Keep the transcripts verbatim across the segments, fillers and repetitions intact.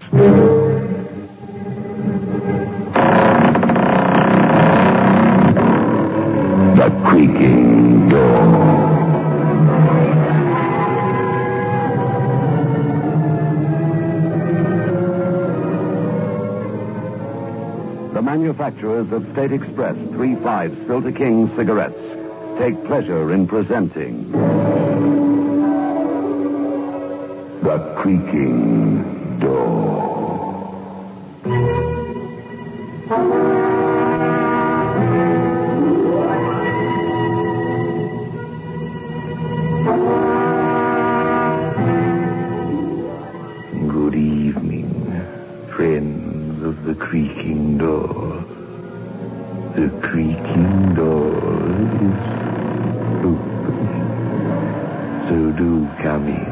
The creaking door. The manufacturers of State Express three fives Filter King cigarettes take pleasure in presenting The Creaking Door. Good evening, friends of The Creaking Door. The creaking door is open. So do come in.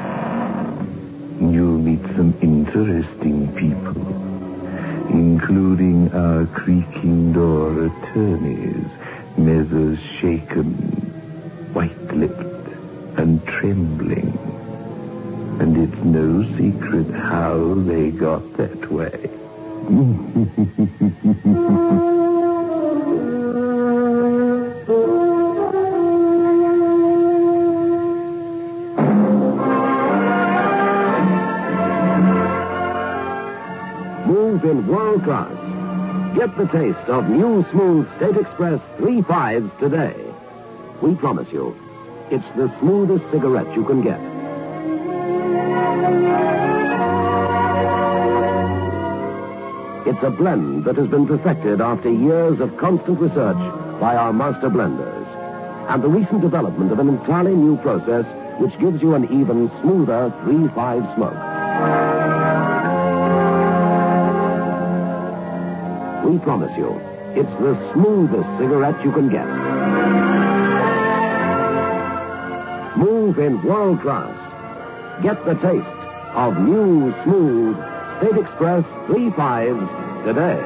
You'll meet some interesting people, including our creaking door attorneys, Messrs. Shaken, white-lipped, and trembling. And it's no secret how they got that way. Move in world class. Get the taste of new smooth State Express three fives today. We promise you, it's the smoothest cigarette you can get. It's a blend that has been perfected after years of constant research by our master blenders. And the recent development of an entirely new process which gives you an even smoother three five smoke. We promise you, it's the smoothest cigarette you can get. Move in world class. Get the taste of new, smooth State Express three fives today.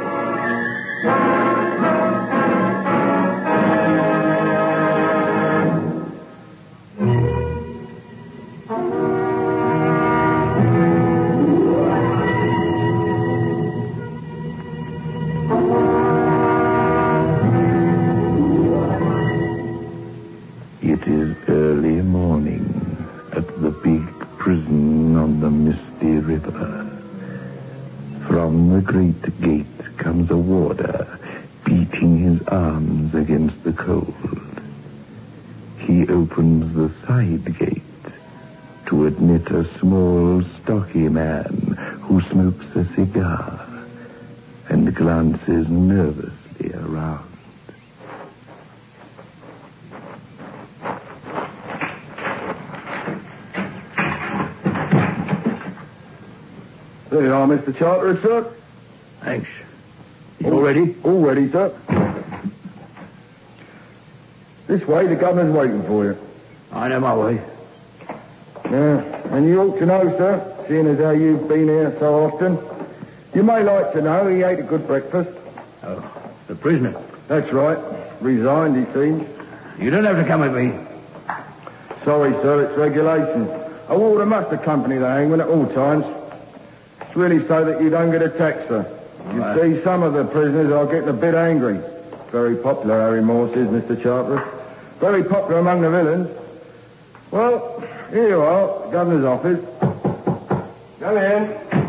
It is early morning at the big prison on the misty river. From the great gate comes a warder, beating his arms against the cold. He opens the side gate to admit a small, stocky man who smokes a cigar and glances nervously around. There you are, Mister Charteris, sir. Thanks. You all ready? All ready, sir. This way, the governor's waiting for you. I know my way. Yeah, and you ought to know, sir, seeing as how you've been here so often. You may like to know he ate a good breakfast. Oh, the prisoner. That's right. Resigned, he seems. You don't have to come with me. Sorry, sir, it's regulations. A warder must accompany the hangman at all times. It's really so that you don't get attacked, sir. You Right. see, some of the prisoners are getting a bit angry. Very popular, Harry Morse is, Mister Charteris. Very popular among the villains. Well, here you are, Governor's office. Come in.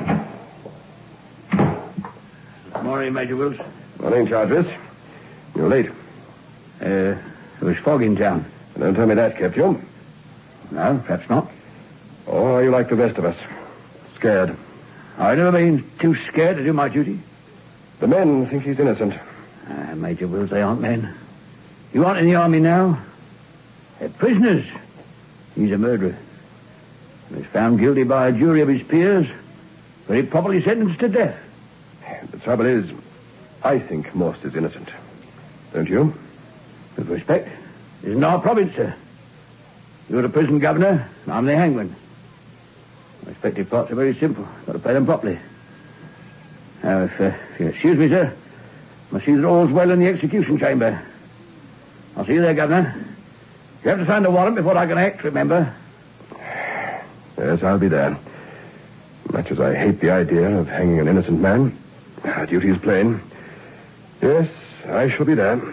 Morning, Major Wills. Morning, Charteris. You're late. Uh, there was fog in town. Don't tell me that kept you. No, perhaps not. Or are you like the rest of us? Scared. I've never been too scared to do my duty. The men think he's innocent. Ah, Major Wills, they aren't men. You aren't in the army now. They're prisoners. He's a murderer. He was found guilty by a jury of his peers, very properly sentenced to death. The trouble is, I think Morse is innocent. Don't you? With respect, this isn't our province, sir. You're the prison governor, and I'm the hangman. Respective parts are very simple. Got to play them properly. Now, if, uh, if you excuse me, sir, I must see that all's well in the execution chamber. I'll see you there, Governor. You have to sign the warrant before I can act, remember? Yes, I'll be there. Much as I hate the idea of hanging an innocent man, our duty is plain. Yes, I shall be there.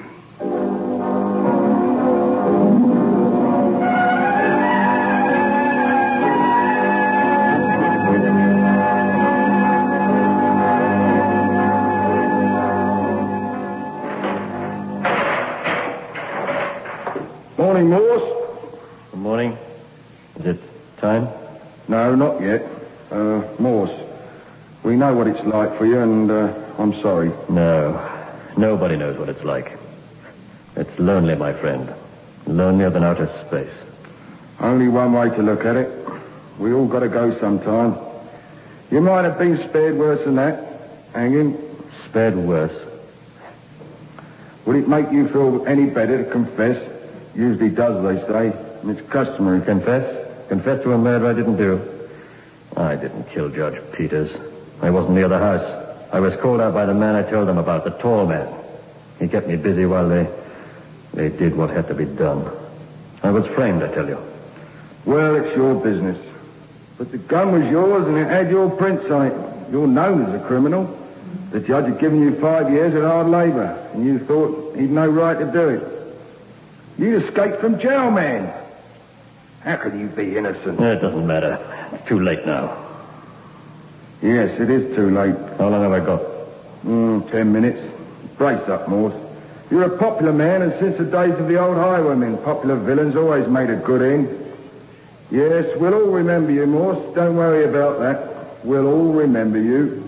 Morning, Morse. Good morning. Is it time? No, not yet. Uh, Morse, we know what it's like for you, and uh, I'm sorry. No. Nobody knows what it's like. It's lonely, my friend. Lonelier than outer space. Only one way to look at it. We all got to go sometime. You might have been spared worse than that, hanging. Spared worse. Would it make you feel any better to confess? Usually does, they say. And it's customary. Confess? Confess to a murder I didn't do. I didn't kill Judge Peters. I wasn't near the house. I was called out by the man I told them about, the tall man. He kept me busy while they... they did what had to be done. I was framed, I tell you. Well, it's your business. But the gun was yours and it had your prints on it. You're known as a criminal. The judge had given you five years at hard labor, and you thought he'd no right to do it. You escaped from jail, man. How could you be innocent? It doesn't matter. It's too late now. Yes, it is too late. How long have I got? Mm, ten minutes. Brace up, Morse. You're a popular man, and since the days of the old highwaymen, popular villains always made a good end. Yes, we'll all remember you, Morse. Don't worry about that. We'll all remember you.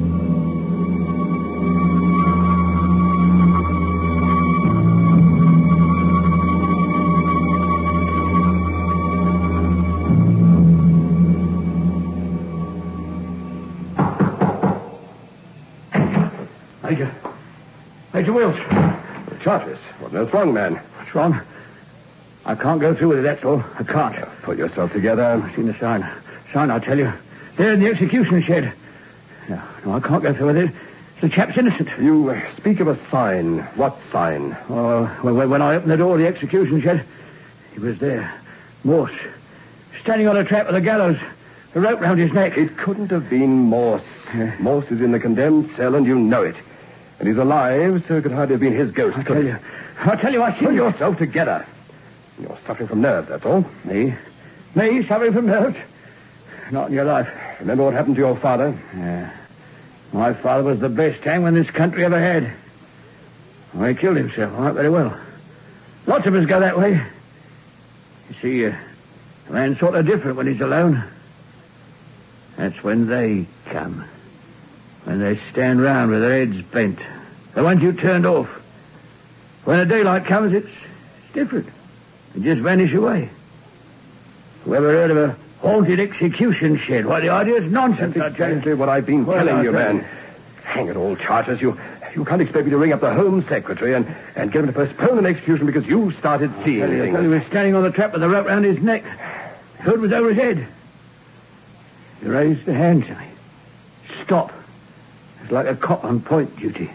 Major. Major Wills. Charters, what on earth's wrong, man? What's wrong? I can't go through with it, that's all. I can't. Pull yourself together. I've seen the sign. Sign, I'll tell you. There in the execution shed. No, no, I can't go through with it. The chap's innocent. You uh, speak of a sign. What sign? Oh, when, when I opened the door of the execution shed, he was there. Morse. Standing on a trap with a gallows. A rope round his neck. It couldn't have been Morse. Yeah. Morse is in the condemned cell, and you know it. And he's alive, so it could hardly have been his ghost. I could tell it? you. I'll tell you, I see Pull you. yourself together. You're suffering from nerves, that's all. Me? Me suffering from nerves? Not in your life. Remember what happened to your father? Yeah. My father was the best hangman this country ever had. Well, he killed himself, all right, very well. Lots of us go that way. You see, uh, a man's sort of different when he's alone. That's when they come. When they stand round with their heads bent. The ones you turned off. When the daylight comes, it's, it's different. They just vanish away. Whoever heard of a haunted execution shed? Why, the idea's nonsense, That's I tell exactly you. what I've been Well, telling I'll you, tell man. you. Hang it all, Charters. You you can't expect me to ring up the Home Secretary and, and get him to postpone an execution because you started seeing I tell you, I things. tell you, he was standing on the trap with the rope round his neck. The hood was over his head. He raised a hand to me. Stop. It's like a cop on point duty.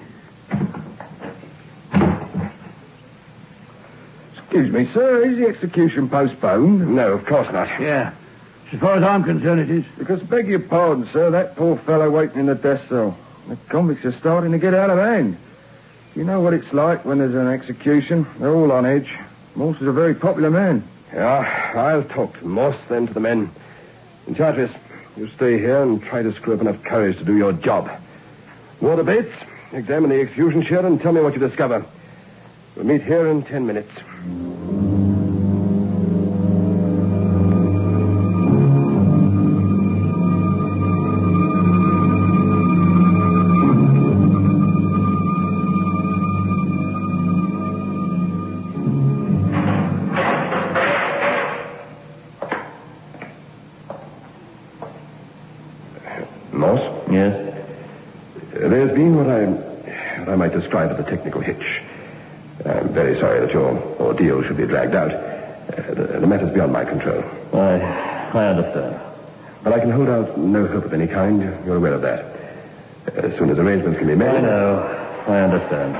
Excuse me, sir. Is the execution postponed? No, of course not. Yeah. As far as I'm concerned, it is. Because, beg your pardon, sir, that poor fellow waiting in the death cell. The convicts are starting to get out of hand. You know what it's like when there's an execution. They're all on edge. Morse is a very popular man. Yeah, I'll talk to Morse, then to the men. And Charters, you stay here and try to screw up enough courage to do your job. Water Bates, examine the execution shed and tell me what you discover. We'll meet here in ten minutes. Morse? Yes? There's been what I, what I might describe as a technical hitch. I'm very sorry that your ordeal should be dragged out. Uh, the, the matter's beyond my control. I... I understand. But I can hold out no hope of any kind. You're aware of that. As soon as arrangements can be made... I know. I understand.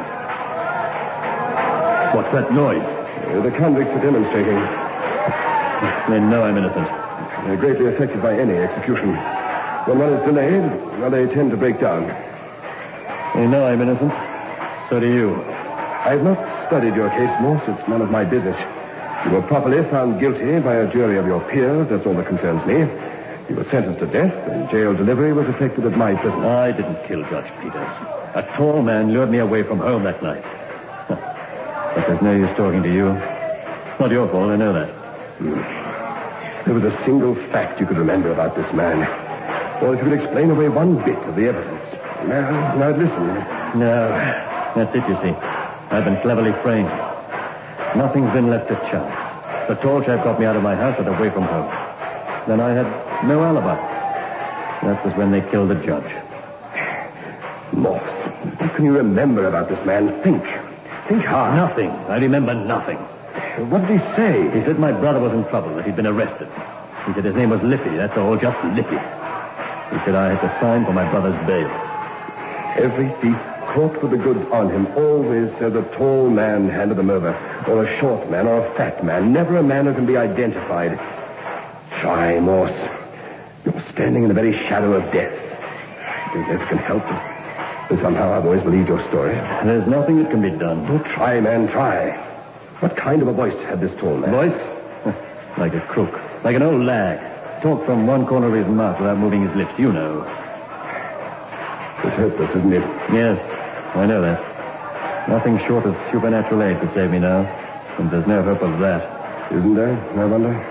What's that noise? Uh, the convicts are demonstrating. They know I'm innocent. They're greatly affected by any execution. When one is delayed, well, they tend to break down. You know I'm innocent. So do you. I've not studied your case, Morse. It's none of my business. You were properly found guilty by a jury of your peers. That's all that concerns me. You were sentenced to death, and jail delivery was effected at my prison. I didn't kill Judge Peters. A tall man lured me away from home that night. But there's no use talking to you. It's not your fault, I know that. Hmm. There was a single fact you could remember about this man. Or if you could explain away one bit of the evidence. Now, now listen. No, that's it, you see. I've been cleverly framed. Nothing's been left to chance. The tall chap got me out of my house and away from home. Then I had no alibi. That was when they killed the judge. Morse, what can you remember about this man? Think. Think hard. Nothing. I remember nothing. What did he say? He said my brother was in trouble, that he'd been arrested. He said his name was Lippy, that's all, just Lippy. He said I had to sign for my brother's bail. Every thief caught with the goods on him always says a tall man handed them over, or a short man, or a fat man, never a man who can be identified. Try, Morse. You're standing in the very shadow of death. You think that can help it? But somehow I've always believed your story. There's nothing that can be done. Oh, try, man, try. What kind of a voice had this tall man? Voice? Like a crook. Like an old lag. Talk from one corner of his mouth without moving his lips, you know. It's hopeless, isn't it? Yes, I know that. Nothing short of supernatural aid could save me now. And there's no hope of that. Isn't there? I wonder.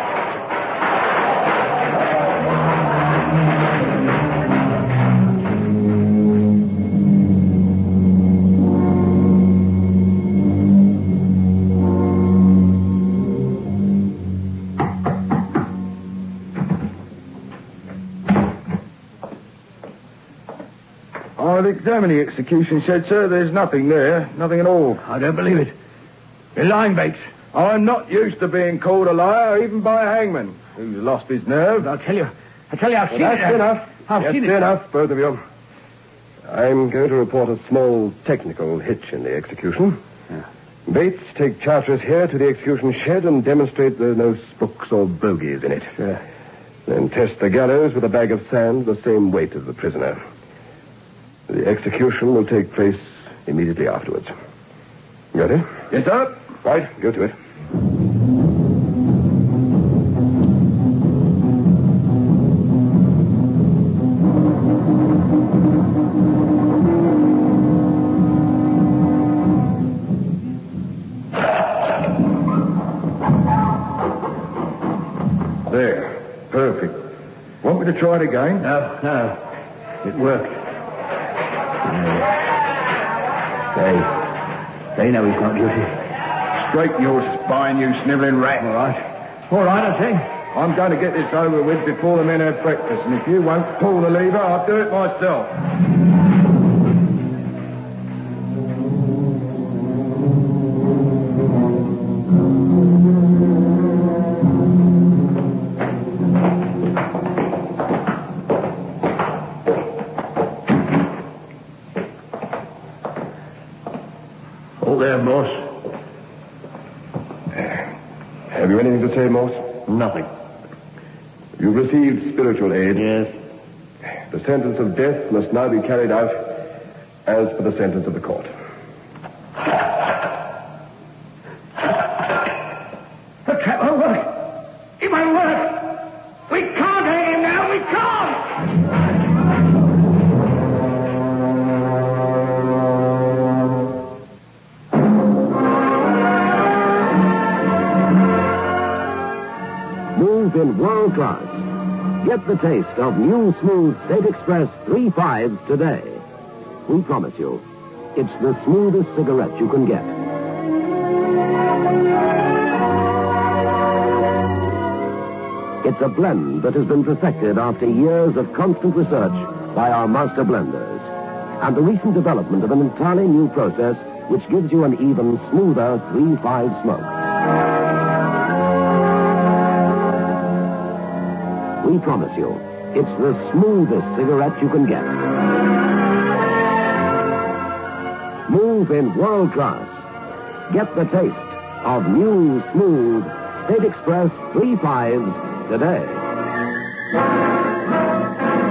I'll examine the execution shed, sir. There's nothing there. Nothing at all. I don't believe it. You're lying, Bates. I'm not used to being called a liar, even by a hangman who's lost his nerve. I'll tell you. I'll tell you, I've Well, seen that's it. enough. I've that's seen it. enough, both of you. I'm going to report a small technical hitch in the execution. Yeah. Bates, take Charteris here to the execution shed and demonstrate there are no spooks or bogies in it. Sure. Then test the gallows with a bag of sand the same weight as the prisoner. The execution will take place immediately afterwards. You ready? Yes, sir. Right, go to it. There. Perfect. Want me to try it again? No, no. It worked. They, they know he's not guilty. Straighten your spine, you snivelling rat. All right. All right, I say. I'm going to get this over with before the men have breakfast, and if you won't pull the lever, I'll do it myself. Hold there, boss. Have you anything to say, Morse? Nothing. You've received spiritual aid. Yes. The sentence of death must now be carried out as per the sentence of the court. The trap won't work. It won't work. We can't hang him now. We can't. Move in world class. Get the taste of new smooth State Express three fives today. We promise you, it's the smoothest cigarette you can get. It's a blend that has been perfected after years of constant research by our master blenders. And the recent development of an entirely new process which gives you an even smoother three five smoke. We promise you, it's the smoothest cigarette you can get. Move in world class. Get the taste of new, smooth State Express three fives today.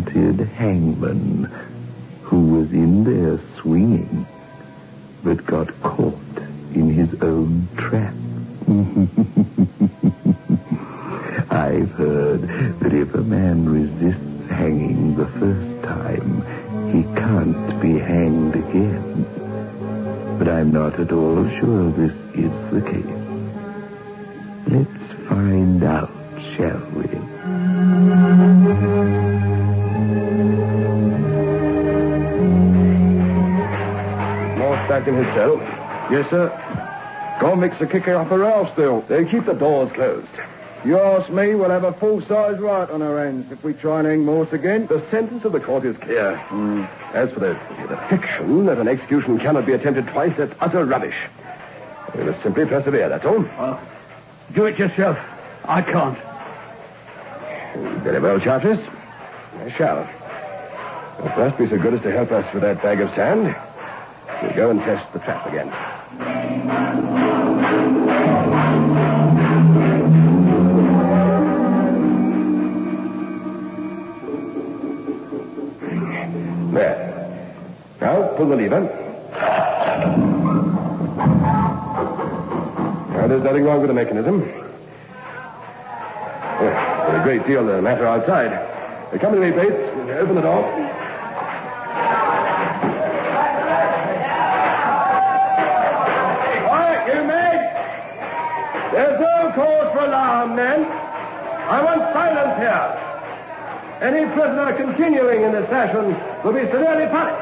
wanted hangman who was in there swinging, but got caught in his own trap. I've heard that if a man resists hanging the first time, he can't be hanged again. But I'm not at all sure this is the case. Let's find out, shall we? Morse back in his cell. Yes, sir. Convicts are kicking up a row still. They keep the doors closed. You ask me, we'll have a full-size riot on our hands if we try and hang Morse again. The sentence of the court is clear. Mm. As for the, the fiction that an execution cannot be attempted twice, that's utter rubbish. We must simply persevere, that's all. Uh, do it yourself. I can't. Very well, Charteris. I shall. But first, be so good as to help us with that bag of sand. We'll go and test the trap again. There. Now, pull the lever. Now, there's nothing wrong with the mechanism. Well, there's a great deal the matter outside. Uh, Come with me, Bates. Open the door. Quiet, you men! There's no cause for alarm, men. I want silence here. Any prisoner continuing in this fashion will be severely punished.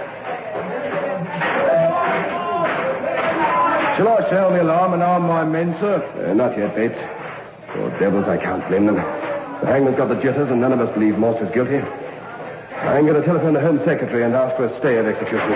Shall I sound the alarm and arm my men, sir? Uh, not yet, Bates. Poor devils, I can't blame them. The hangman's got the jitters, and none of us believe Morse is guilty. I'm going to telephone the Home Secretary and ask for a stay of execution.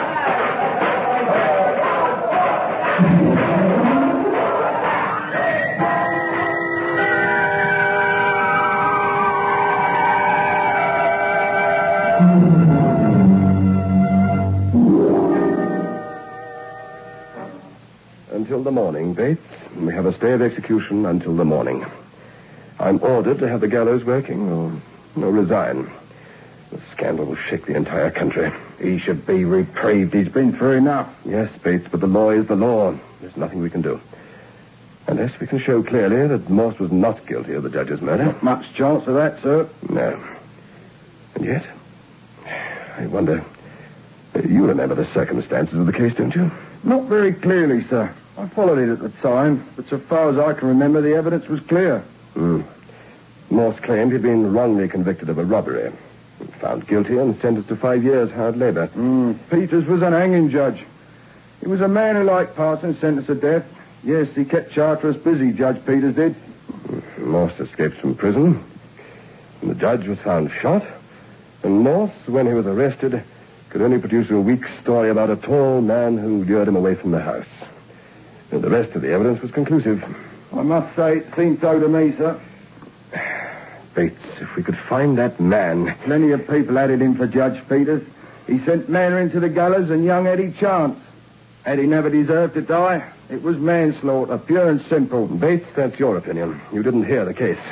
Until the morning, Bates. We have a stay of execution until the morning. I'm ordered to have the gallows working or, or resign. The scandal will shake the entire country. He should be reprieved. He's been through enough. Yes, Bates, but the law is the law. There's nothing we can do. Unless we can show clearly that Morse was not guilty of the judge's murder. Not much chance of that, sir. No. And yet, I wonder... You remember the circumstances of the case, don't you? Not very clearly, sir. I followed it at the time, but so far as I can remember, the evidence was clear. Hmm. Morse claimed he'd been wrongly convicted of a robbery. Found guilty and sentenced to five years hard labor. Mm. Peters was an hanging judge. He was a man who liked passing sentence of death. Yes, he kept Charteris busy, Judge Peters did. Morse escaped from prison. And the judge was found shot. And Morse, when he was arrested, could only produce a weak story about a tall man who lured him away from the house. And the rest of the evidence was conclusive. I must say it seemed so to me, sir. Bates, if we could find that man... Plenty of people had it in for Judge Peters. He sent Manor into the gallows and young Eddie Chance. Eddie never deserved to die. It was manslaughter, pure and simple. Bates, that's your opinion. You didn't hear the case.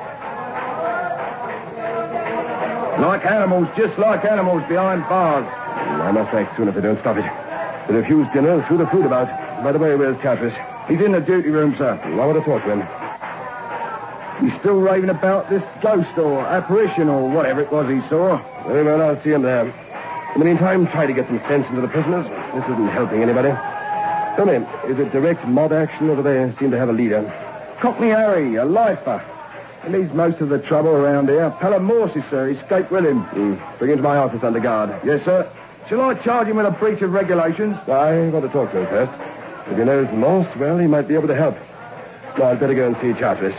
Like animals, just like animals behind bars. I must act soon if they don't stop it. They refuse dinner and threw the food about. By the way, where's Charteris? He's in the duty room, sir. I want to talk to him. He's still raving about this ghost or apparition or whatever it was he saw. Very well, I'll see him there. In the meantime, try to get some sense into the prisoners. This isn't helping anybody. Tell me, is it direct mob action or do they seem to have a leader? Cockney Harry, a lifer. He leads most of the trouble around here. Pelham Morse, sir, escaped with him. Mm. Bring him to my office under guard. Yes, sir. Shall I charge him with a breach of regulations? I want to talk to him first. If he knows Morse, well, he might be able to help. No, I'd better go and see Charteris.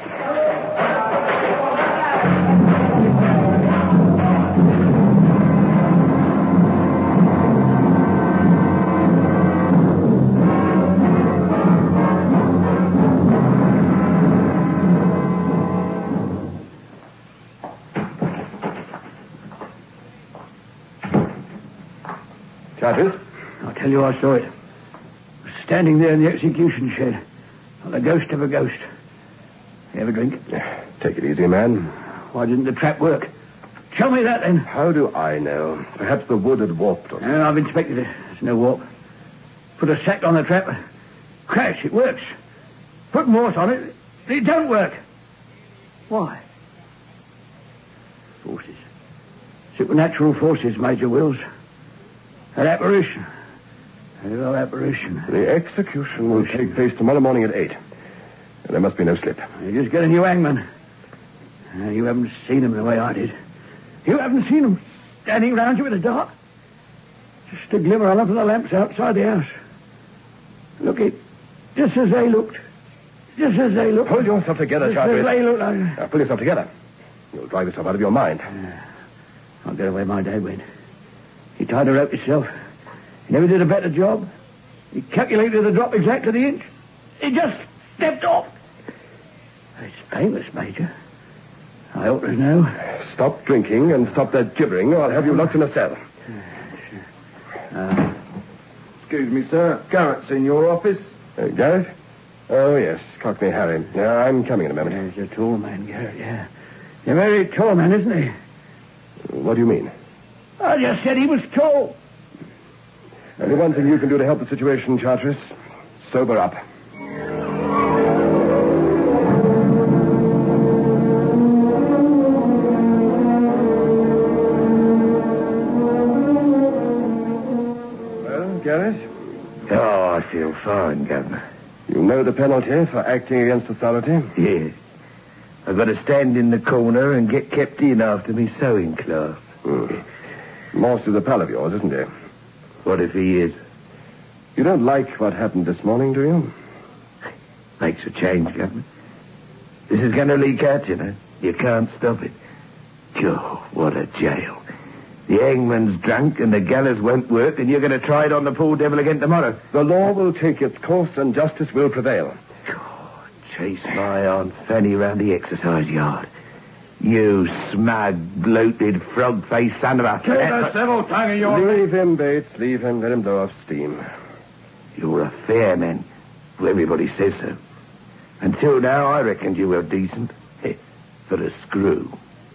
Charteris? I'll tell you I saw it. I was standing there in the execution shed. Like the ghost of a ghost. You have a drink? Take it easy, man. Why didn't the trap work? Tell me that, then. How do I know? Perhaps the wood had warped or something. Uh, I've inspected it. There's no warp. Put a sack on the trap. Crash, it works. Put Morse on it. It don't work. Why? Forces. Supernatural forces, Major Wills. An apparition. A little apparition. The execution will take place tomorrow morning at eight. There must be no slip. You just get a new hangman. Uh, you haven't seen him the way I did. You haven't seen him standing round you in the dark. Just a glimmer on up of the lamps outside the house. Look, it just as they looked. Just as they looked. Hold yourself together, just Charteris. As they looked. I... Now, pull yourself together. You'll drive yourself out of your mind. Uh, I'll get away my dad went. He tied the rope himself. He never did a better job. He calculated the drop exact to the inch. He just stepped off. It's painless, Major. I ought to know. Stop drinking and stop that gibbering, or I'll have you locked in a cell. Uh, Excuse me, sir. Garrett's in your office. Uh, Garrett? Oh, yes. Cockney Harry. Yeah, I'm coming in a moment. He's a tall man, Garrett, yeah. He's a very tall man, isn't he? What do you mean? I just said he was tall. Only one thing you can do to help the situation, Charteris. Sober up. Well, Garrett? Oh, I feel fine, Governor. You know the penalty for acting against authority? Yes. I've got to stand in the corner and get kept in after me sewing class. Hmm. Morse is a pal of yours, isn't he? What if he is? You don't like what happened this morning, do you? Makes a change, Governor. This is going to leak out, you know. You can't stop it. Oh, what a jail. The hangman's drunk and the gallows won't work, and you're going to try it on the poor devil again tomorrow. The law will take its course and justice will prevail. Oh, chase my Aunt Fanny round the exercise yard. You smug, bloated, frog-faced son of a... Kill the civil tongue of your... Leave him, Bates. Leave him. Let him blow off steam. You're a fair man. Well, everybody says so. Until now, I reckoned you were decent. For a screw.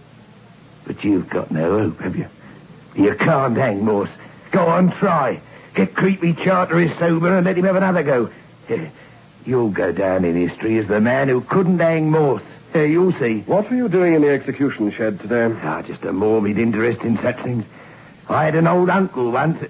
But you've got no hope, have you? You can't hang Morse. Go on, try. Get creepy Charteris sober and let him have another go. You'll go down in history as the man who couldn't hang Morse. You'll see. What were you doing in the execution shed today? Ah, just a morbid interest in such things. I had an old uncle once.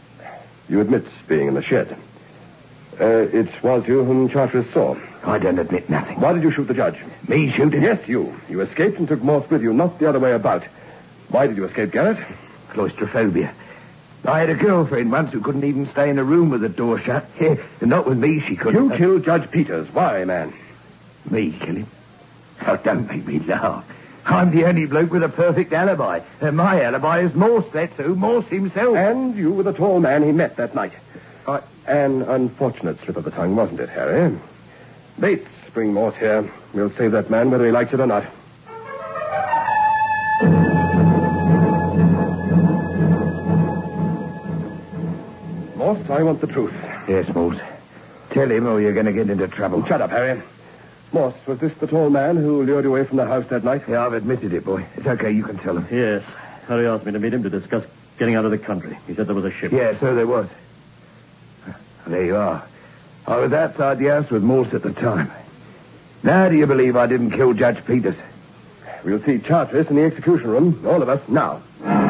You admit being in the shed. Uh, it was you whom Charteris saw. I don't admit nothing. Why did you shoot the judge? Me shooting? Yes, you. You escaped and took Morse with you, not the other way about. Why did you escape, Garrett? Claustrophobia. I had a girlfriend once who couldn't even stay in a room with the door shut. And not with me, she couldn't. You killed Judge Peters. Why, man? Me kill him? Oh, don't make me laugh. I'm the only bloke with a perfect alibi. And my alibi is Morse, that's who. Morse himself. And you were the tall man he met that night. Uh, an unfortunate slip of the tongue, wasn't it, Harry? Bates, bring Morse here. We'll save that man whether he likes it or not. Morse, I want the truth. Yes, Morse. Tell him or you're going to get into trouble. Shut up, Harry. Morse, was this the tall man who lured you away from the house that night? Yeah, I've admitted it, boy. It's okay, you can tell him. Yes. Harry asked me to meet him to discuss getting out of the country. He said there was a ship. Yeah, so there was. There you are. I was outside the house with Morse at the time. Now do you believe I didn't kill Judge Peters? We'll see Charteris in the execution room, all of us, now.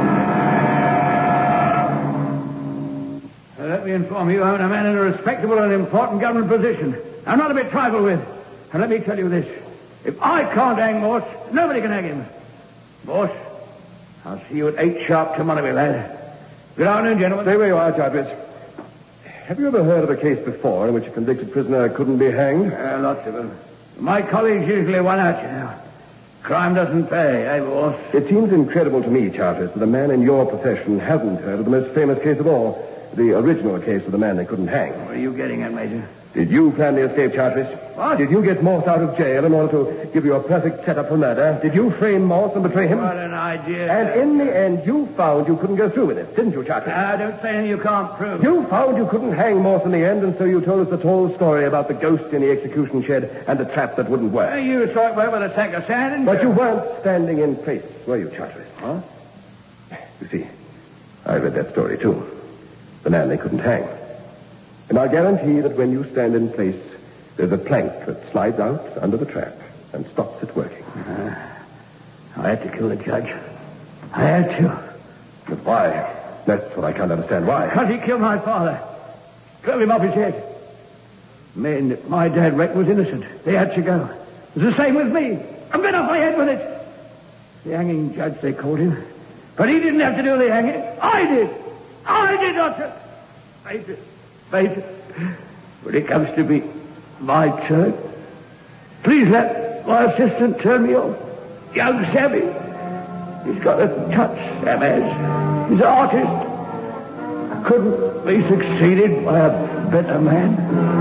Uh, let me inform you, I'm a man in a respectable and important government position. I'm not to be trifled with. And let me tell you this. If I can't hang Morse, nobody can hang him. Morse, I'll see you at eight sharp tomorrow, my lad. Good afternoon, gentlemen. Stay where you are, Charteris. Have you ever heard of a case before in which a convicted prisoner couldn't be hanged? Uh, lots of them. My colleagues usually won out, you know. Crime doesn't pay, eh, boss? It seems incredible to me, Charteris, that a man in your profession hasn't heard of the most famous case of all, the original case of the man they couldn't hang. What are you getting at, Major? Did you plan the escape, Charteris? What? Did you get Morse out of jail in order to give you a perfect setup for murder? Did you frame Morse and betray him? What an idea. And in the end, you found you couldn't go through with it, didn't you, Charteris? I don't say anything you can't prove. You found you couldn't hang Morse in the end, and so you told us the whole story about the ghost in the execution shed and the trap that wouldn't work. Well, you saw it work with a tank of sand, and But you weren't standing in place, were you, Charteris? Huh? You see, I read that story, too. The man they couldn't hang. And I'll guarantee that when you stand in place, there's a plank that slides out under the trap and stops it working. Uh, I had to kill the judge. I had to. But why? That's what I can't understand. Why? Because he killed my father. Drove him off his head. Man, my dad Rick was innocent. They had to go. It was the same with me. I've been off my head with it. The hanging judge, they called him. But he didn't have to do the hanging. I did. I did not. Major. Major. When it comes to be my turn, please let my assistant turn me off. Young Sammy. He's got a touch, Sam has. He's an artist. Couldn't be succeeded by a better man.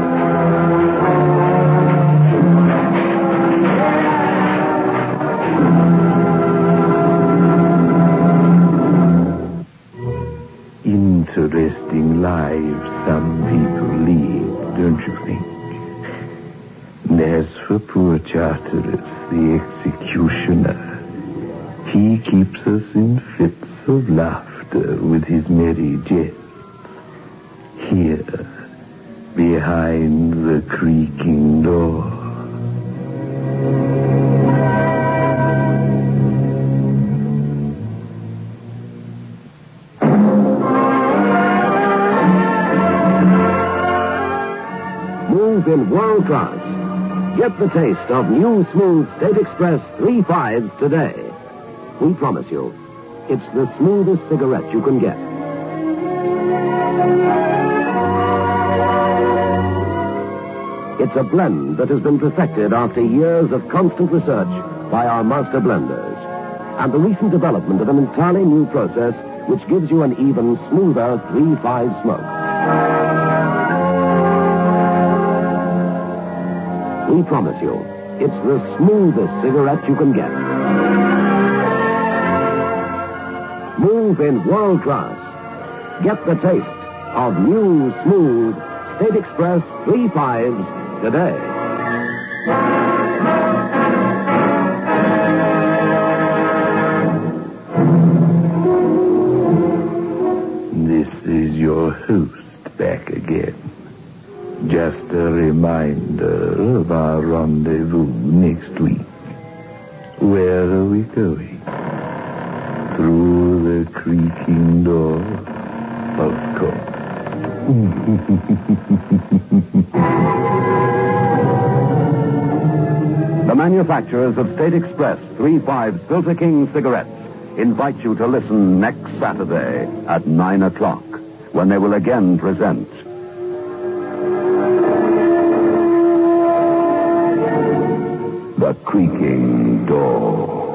Interesting lives some people lead, don't you think? And as for poor Charteris, the executioner, he keeps us in fits of laughter with his merry jests. Here, behind the creaking door. Move in world class. Get the taste of new smooth State Express three fives today. We promise you, it's the smoothest cigarette you can get. It's a blend that has been perfected after years of constant research by our master blenders. And the recent development of an entirely new process which gives you an even smoother three five smoke. We promise you, it's the smoothest cigarette you can get. Move in world class. Get the taste of new, smooth State Express three fives today. This is your host back again. Just a reminder of our rendezvous next week. Where are we going? Through the creaking door, of course. The manufacturers of State Express three fives Filter King cigarettes invite you to listen next Saturday at nine o'clock when they will again present The Creaking Door.